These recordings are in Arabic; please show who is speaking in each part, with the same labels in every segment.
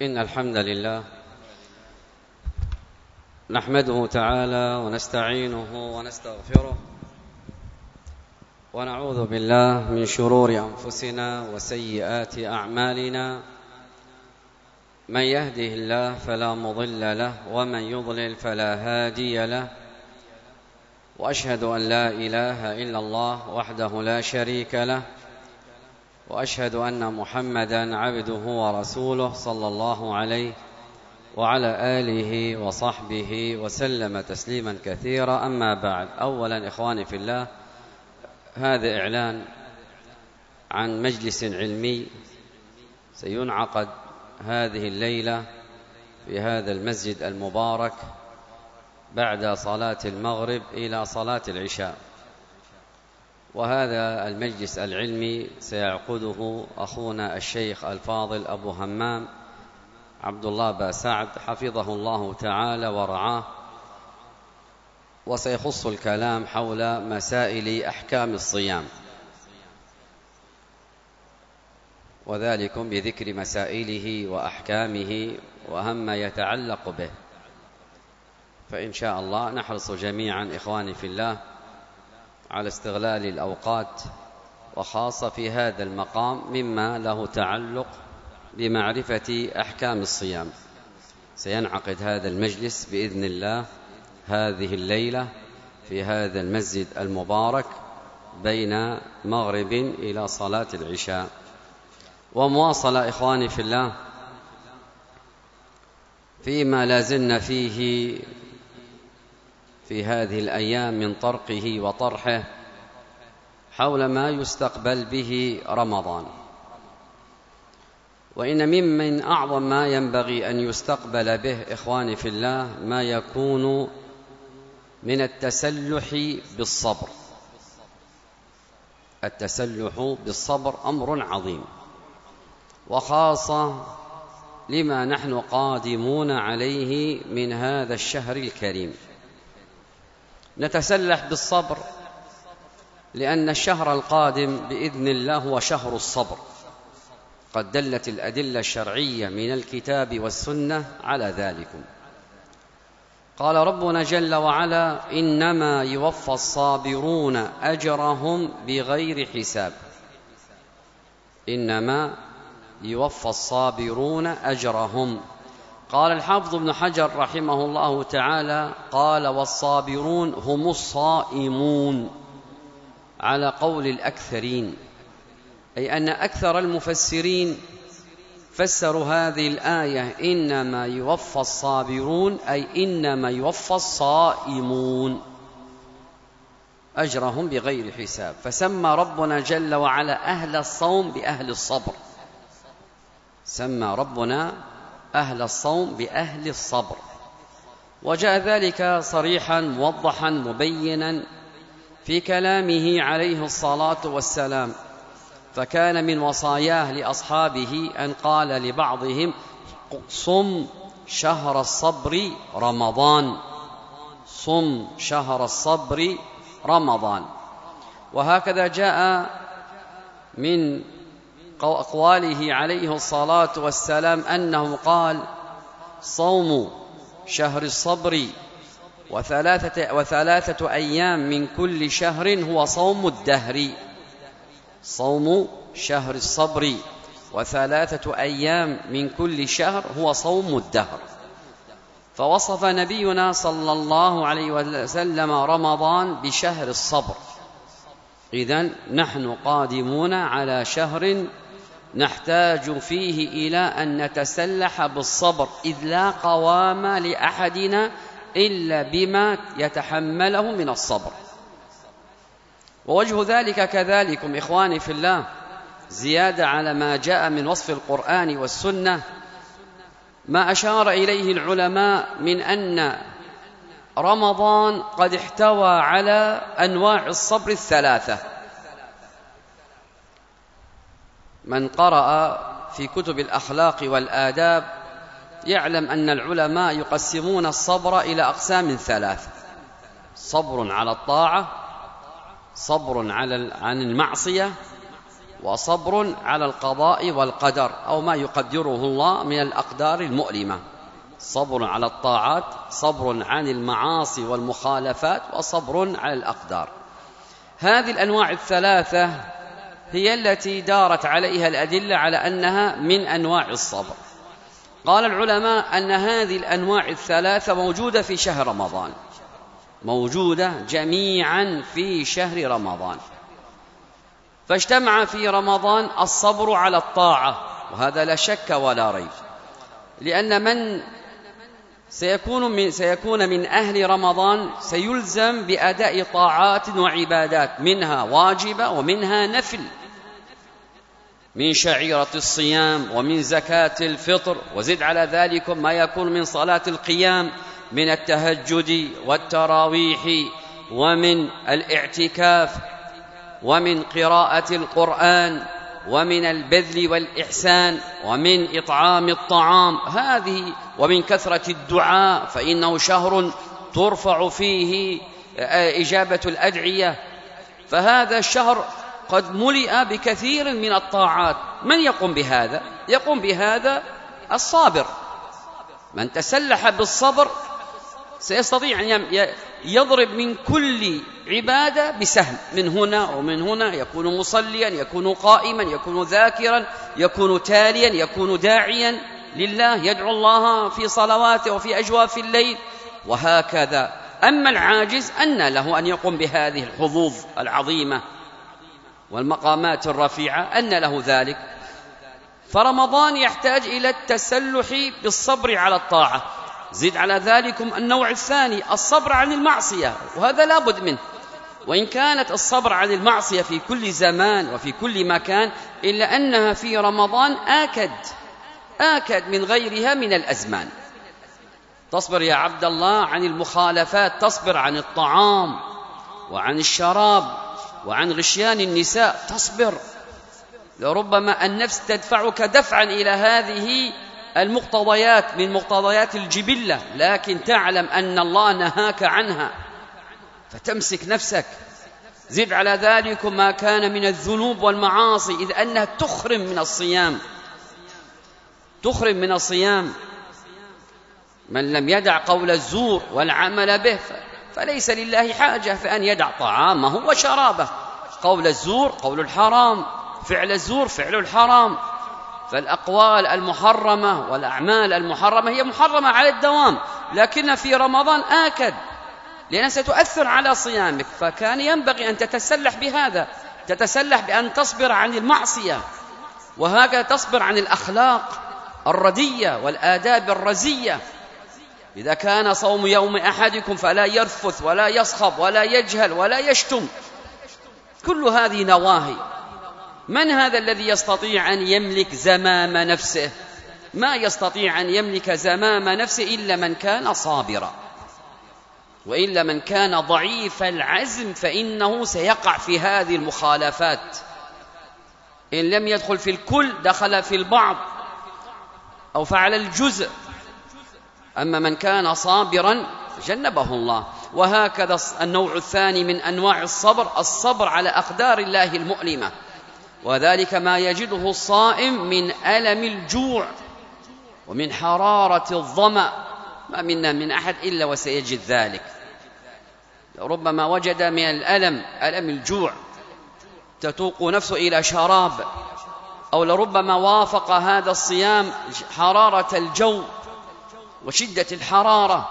Speaker 1: إن الحمد لله نحمده تعالى ونستعينه ونستغفره ونعوذ بالله من شرور أنفسنا وسيئات أعمالنا. من يهده الله فلا مضل له ومن يضلل فلا هادي له، وأشهد أن لا إله إلا الله وحده لا شريك له، وأشهد أن محمدًا عبده ورسوله صلى الله عليه وعلى آله وصحبه وسلم تسليمًا كثيرا. أما بعد، أولاً إخواني في الله، هذا إعلان عن مجلس علمي سينعقد هذه الليلة في هذا المسجد المبارك بعد صلاة المغرب إلى صلاة العشاء. وهذا المجلس العلمي سيعقده أخونا الشيخ الفاضل أبو همام عبد الله با سعد حفظه الله تعالى ورعاه، وسيخص الكلام حول مسائل أحكام الصيام، وذلكم بذكر مسائله وأحكامه وهم ما يتعلق به. فإن شاء الله نحرص جميعا إخواني في الله على استغلال الأوقات، وخاصة في هذا المقام مما له تعلق بمعرفة أحكام الصيام. سينعقد هذا المجلس بإذن الله هذه الليلة في هذا المسجد المبارك بين مغرب إلى صلاة العشاء. ومواصلة إخواني في الله فيما لازلنا فيه في هذه الأيام من طرقه وطرحه حول ما يستقبل به رمضان. وإن ممن أعظم ما ينبغي أن يستقبل به إخواني في الله ما يكون من التسلح بالصبر. التسلح بالصبر أمر عظيم، وخاصة لما نحن قادمون عليه من هذا الشهر الكريم. نتسلح بالصبر لأن الشهر القادم بإذن الله هو شهر الصبر، قد دلت الأدلة الشرعية من الكتاب والسنة على ذلك. قال ربنا جل وعلا: إنما يوفى الصابرون أجرهم بغير حساب. إنما يوفى الصابرون أجرهم. قال الحافظ ابن حجر رحمه الله تعالى: قال: والصابرون هم الصائمون، على قول الأكثرين، أي أن أكثر المفسرين فسروا هذه الآية إنما يوفى الصابرون أي إنما يوفى الصائمون أجرهم بغير حساب. فسمى ربنا جل وعلا أهل الصوم بأهل الصبر، سمى ربنا أهل الصوم بأهل الصبر، وجاء ذلك صريحا موضحا مبينا في كلامه عليه الصلاة والسلام. فكان من وصاياه لأصحابه أن قال لبعضهم: صم شهر الصبر رمضان، صم شهر الصبر رمضان. وهكذا جاء من أقواله عليه الصلاة والسلام أنه قال: صوم شهر الصبر وثلاثة أيام من كل شهر هو صوم الدهر. صوم شهر الصبر وثلاثة أيام من كل شهر هو صوم الدهر. فوصف نبينا صلى الله عليه وسلم رمضان بشهر الصبر. إذن نحن قادمون على شهر نحتاج فيه إلى أن نتسلح بالصبر، إذ لا قوام لأحدنا إلا بما يتحمله من الصبر. ووجه ذلك كذلكم إخواني في الله، زيادة على ما جاء من وصف القرآن والسنة، ما أشار إليه العلماء من أن رمضان قد احتوى على أنواع الصبر الثلاثة. من قرأ في كتب الأخلاق والآداب يعلم أن العلماء يقسمون الصبر إلى أقسام ثلاث: صبر على الطاعة، صبر عن المعصية، وصبر على القضاء والقدر أو ما يقدره الله من الأقدار المؤلمة. صبر على الطاعات، صبر عن المعاصي والمخالفات، وصبر على الأقدار. هذه الأنواع الثلاثة هي التي دارت عليها الأدلة على أنها من أنواع الصبر. قال العلماء أن هذه الأنواع الثلاثة موجودة في شهر رمضان، موجودة جميعا في شهر رمضان. فاجتمع في رمضان الصبر على الطاعة، وهذا لا شك ولا ريب، لأن من سيكون من أهل رمضان سيلزم بأداء طاعات وعبادات، منها واجبة ومنها نفل، من شعيرة الصيام ومن زكاة الفطر، وزد على ذلك ما يكون من صلاة القيام من التهجد والتراويح ومن الاعتكاف ومن قراءة القرآن ومن البذل والإحسان ومن إطعام الطعام، هذه ومن كثرة الدعاء، فإنه شهر ترفع فيه إجابة الأدعية. فهذا الشهر قد ملئ بكثير من الطاعات. من يقوم بهذا؟ يقوم بهذا الصابر. من تسلح بالصبر سيستطيع أن يضرب من كل عبادة بسهم، من هنا ومن هنا، يكون مصليا، يكون قائما، يكون ذاكرا، يكون تاليا، يكون داعيا لله، يدعو الله في صلواته وفي أجواف الليل، وهكذا. أما العاجز أن له أن يقوم بهذه الحظوظ العظيمة والمقامات الرفيعة، أن له ذلك. فرمضان يحتاج إلى التسلح بالصبر على الطاعة. زد على ذلك النوع الثاني، الصبر عن المعصية، وهذا لا بد منه. وإن كانت الصبر عن المعصية في كل زمان وفي كل مكان، إلا أنها في رمضان آكد من غيرها من الأزمان. تصبر يا عبد الله عن المخالفات، تصبر عن الطعام وعن الشراب وعن غشيان النساء، تصبر. لربما النفس تدفعك دفعا إلى هذه المقتضيات من مقتضيات الجبلة، لكن تعلم أن الله نهاك عنها فتمسك نفسك. زد على ذلك ما كان من الذنوب والمعاصي، إذ أنها تخرم من الصيام. من لم يدع قول الزور والعمل به فليس لله حاجة في أن يدع طعامه وشرابه. قول الزور قول الحرام، فعل الزور فعل الحرام. فالأقوال المحرمة والأعمال المحرمة هي محرمة على الدوام، لكن في رمضان آكد، لأنها ستؤثر على صيامك. فكان ينبغي أن تتسلح بهذا، تتسلح بأن تصبر عن المعصية، وهكذا تصبر عن الأخلاق الردية والآداب الرزية. إذا كان صوم يوم أحدكم فلا يرفث ولا يصخب ولا يجهل ولا يشتم، كل هذه نواهي. من هذا الذي يستطيع أن يملك زمام نفسه؟ ما يستطيع أن يملك زمام نفسه إلا من كان صابرا، وإلا من كان ضعيف العزم فإنه سيقع في هذه المخالفات. إن لم يدخل في الكل دخل في البعض أو فعل الجزء. أما من كان صابرا جنبه الله. وهكذا النوع الثاني من أنواع الصبر على أقدار الله المؤلمة، وذلك ما يجده الصائم من ألم الجوع ومن حرارة الظمأ. ما منا من أحد إلا وسيجد ذلك. ربما وجد من ألم الجوع تتوق نفسه إلى شراب، أو لربما وافق هذا الصيام حرارة الجو وشدة الحرارة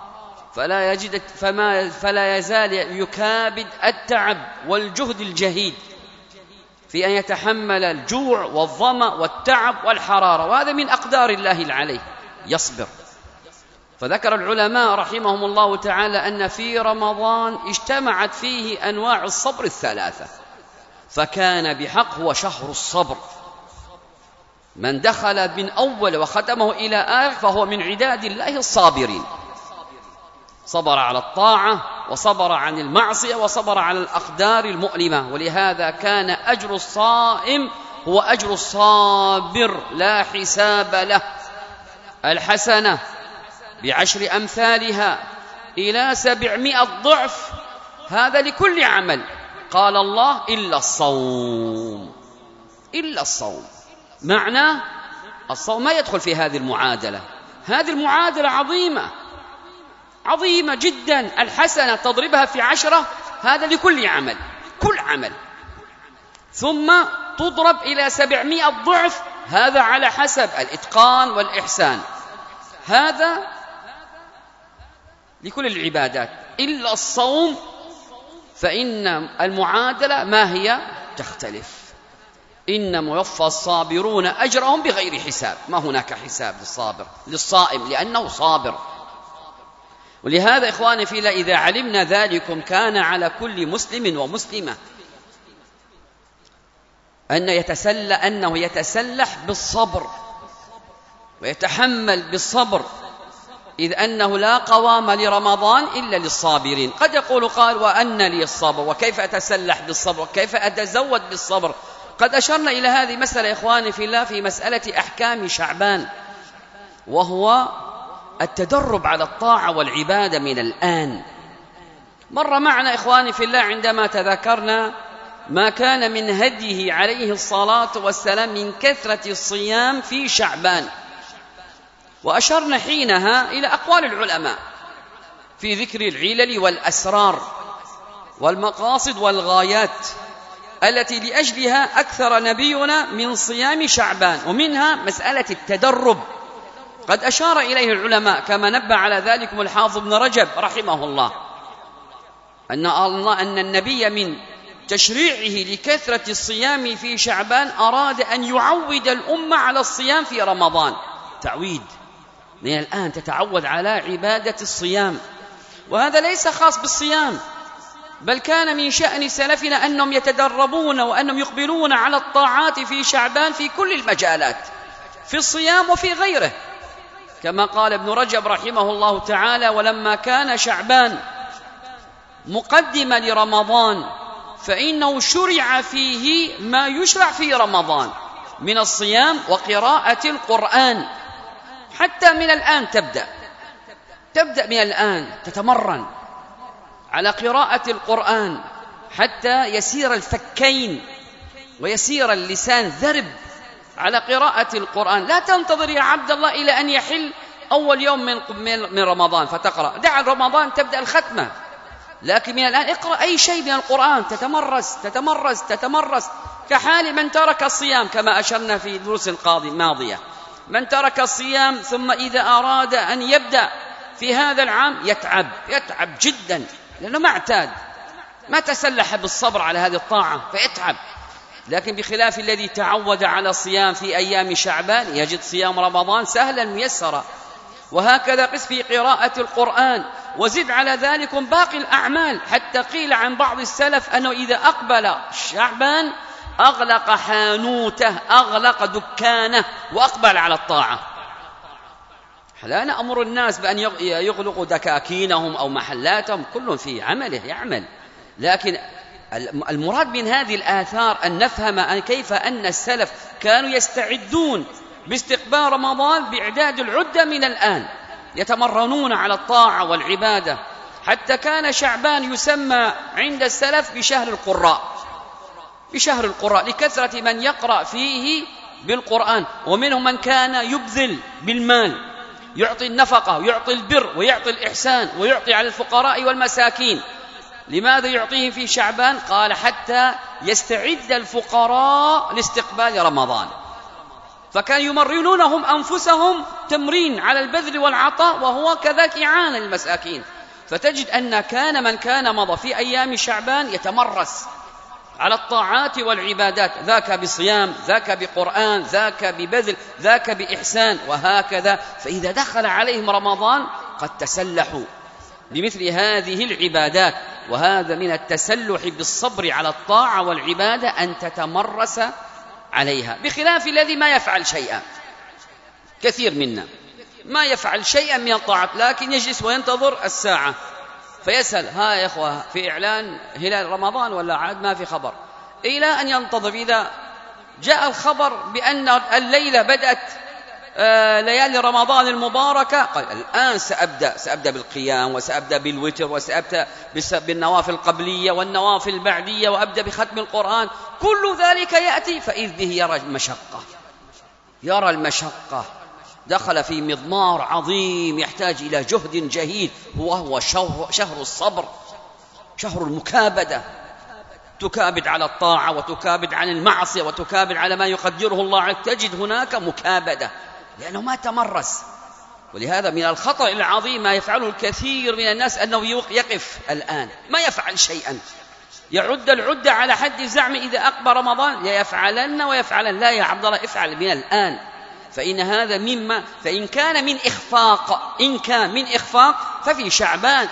Speaker 1: فلا يزال يكابد التعب والجهد الجهيد في أن يتحمل الجوع والظمأ والتعب والحرارة، وهذا من أقدار الله عليه، يصبر. فذكر العلماء رحمهم الله تعالى أن في رمضان اجتمعت فيه أنواع الصبر الثلاثة، فكان بحق هو شهر الصبر. من دخل من أول وختمه إلى آخر فهو من عداد الله الصابرين. صبر على الطاعة وصبر عن المعصية وصبر على الأقدار المؤلمة. ولهذا كان أجر الصائم هو أجر الصابر لا حساب له. الحسنة ب10 أمثالها إلى 700 ضعف، هذا لكل عمل. قال الله إلا الصوم،
Speaker 2: إلا الصوم. معناه الصوم ما يدخل في هذه المعادلة. هذه المعادلة عظيمة عظيمة جدا، الحسنة تضربها في 10، هذا لكل عمل، كل عمل، ثم تضرب إلى 700 ضعف، هذا على حسب الإتقان والإحسان، هذا لكل العبادات. إلا الصوم فإن المعادلة ما هي؟ تختلف. إنما يوفى الصابرون أجرهم بغير حساب، ما هناك حساب للصائم لأنه صابر. ولهذا إخواني في الله إذا علمنا ذلكم كان على كل مسلم ومسلمة أنه يتسلح بالصبر ويتحمل بالصبر، إذ أنه لا قوام لرمضان إلا للصابرين. قد يقول قال وأن لي الصبر، وكيف أتسلح بالصبر، وكيف أتزود بالصبر؟ قد أشرنا إلى هذه مسألة إخواني في الله في مسألة أحكام شعبان، وهو التدرب على الطاعة والعبادة من الآن. مر معنا إخواني في الله عندما تذكرنا ما كان من هديه عليه الصلاة والسلام من كثرة الصيام في شعبان، وأشرنا حينها إلى أقوال العلماء في ذكر العلل والأسرار والمقاصد والغايات التي لأجلها أكثر نبينا من صيام شعبان، ومنها مسألة التدرب. قد أشار إليه العلماء كما نبه على ذلك الحافظ ابن رجب رحمه الله أن النبي من تشريعه لكثرة الصيام في شعبان أراد أن يعود الأمة على الصيام في رمضان، تعويد، من الآن تتعود على عبادة الصيام. وهذا ليس خاص بالصيام، بل كان من شأن سلفنا أنهم يتدربون وأنهم يقبلون على الطاعات في شعبان في كل المجالات، في الصيام وفي غيره، كما قال ابن رجب رحمه الله تعالى ولما كان شعبان مقدما لرمضان فإنه شرع فيه ما يشرع في رمضان من الصيام وقراءة القرآن. حتى من الآن تبدأ من الآن تتمرن على قراءة القرآن حتى يسير الفكين ويسير اللسان ذرب على قراءة القرآن. لا تنتظر يا عبد الله إلى أن يحل أول يوم من رمضان فتقرأ، دع رمضان تبدأ الختمة، لكن من الآن اقرأ أي شيء من القرآن، تتمرس كحال من ترك الصيام كما أشرنا في دروس الماضية. من ترك الصيام ثم إذا أراد أن يبدأ في هذا العام يتعب جدا، لأنه ما اعتاد، ما تسلح بالصبر على هذه الطاعة فيتعب. لكن بخلاف الذي تعود على الصيام في أيام شعبان يجد صيام رمضان سهلا ميسرا. وهكذا قس في قراءة القرآن، وزد على ذلك باقي الأعمال، حتى قيل عن بعض السلف أنه إذا أقبل شعبان أغلق حانوته، أغلق دكانه، وأقبل على الطاعة. لا نأمر الناس بأن يغلقوا دكاكينهم أو محلاتهم، كل في عمله يعمل، لكن المراد من هذه الآثار أن نفهم كيف أن السلف كانوا يستعدون باستقبال رمضان بإعداد العدة من الآن، يتمرنون على الطاعة والعبادة، حتى كان شعبان يسمى عند السلف بشهر القراء لكثرة من يقرأ فيه بالقرآن. ومنهم من كان يبذل بالمال، يعطي النفقة ويعطي البر ويعطي الإحسان ويعطي على الفقراء والمساكين. لماذا يعطيهم في شعبان؟ قال حتى يستعد الفقراء لاستقبال رمضان، فكان يمرنونهم أنفسهم تمرين على البذل والعطاء، وهو كذلك إعانة للمساكين. فتجد أن كان من كان مضى في أيام شعبان يتمرس على الطاعات والعبادات، ذاك بصيام، ذاك بقرآن، ذاك ببذل، ذاك بإحسان، وهكذا. فإذا دخل عليهم رمضان قد تسلحوا بمثل هذه العبادات. وهذا من التسلح بالصبر على الطاعة والعبادة أن تتمرس عليها، بخلاف الذي ما يفعل شيئا. كثير منا ما يفعل شيئا من الطاعات، لكن يجلس وينتظر الساعة فيسأل ها يا إخوة في إعلان هلال رمضان ولا عاد ما في خبر، إلى أن ينتظر. إذا جاء الخبر بأن الليلة بدأت ليالي رمضان المباركة، قال الآن سأبدأ بالقيام، وسأبدأ بالوتر، وسأبدأ بالنوافل القبلية والنوافل البعدية، وأبدأ بختم القرآن. كل ذلك يأتي فإذ به يرى المشقة، دخل في مضمار عظيم يحتاج إلى جهد جهيد، وهو شهر الصبر، شهر المكابدة. تكابد على الطاعة، وتكابد عن المعصية، وتكابد على ما يقدره الله عليك، تجد هناك مكابدة لأنه ما تمرس. ولهذا من الخطأ العظيم ما يفعله الكثير من الناس أنه يقف الآن ما يفعل شيئا، يعد العدة على حد زعم إذا أقبل رمضان يفعلن ويفعلن. لا يا عبد الله، افعل من الآن، فإن هذا فإن كان من إخفاق ففي شعبان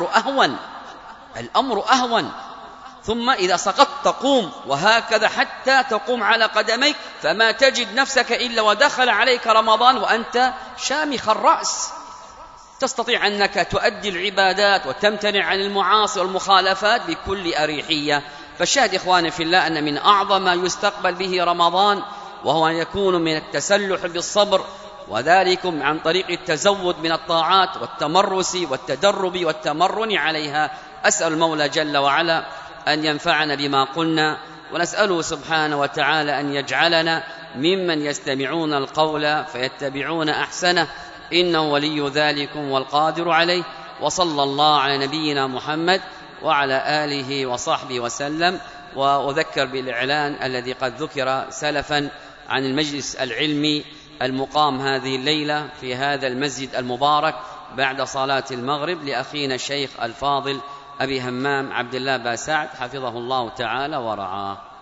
Speaker 2: الأمر أهون. ثم إذا سقطت تقوم، وهكذا حتى تقوم على قدميك، فما تجد نفسك إلا ودخل عليك رمضان وأنت شامخ الرأس، تستطيع أنك تؤدي العبادات وتمتنع عن المعاصي والمخالفات بكل أريحية. فالشاهد إخواني في الله أن من أعظم ما يستقبل به رمضان وهو أن يكون من التسلح بالصبر، وذلك عن طريق التزود من الطاعات والتمرس والتدرب والتمرن عليها. أسأل المولى جل وعلا أن ينفعنا بما قلنا، ونسأله سبحانه وتعالى أن يجعلنا ممن يستمعون القول فيتبعون أحسنه، إنه ولي ذلك والقادر عليه. وصلى الله على نبينا محمد وعلى آله وصحبه وسلم. وأذكر بالإعلان الذي قد ذكر سلفا عن المجلس العلمي المقام هذه الليلة في هذا المسجد المبارك بعد صلاة المغرب لأخينا الشيخ الفاضل أبي همام عبد الله باسعد حفظه الله تعالى ورعاه.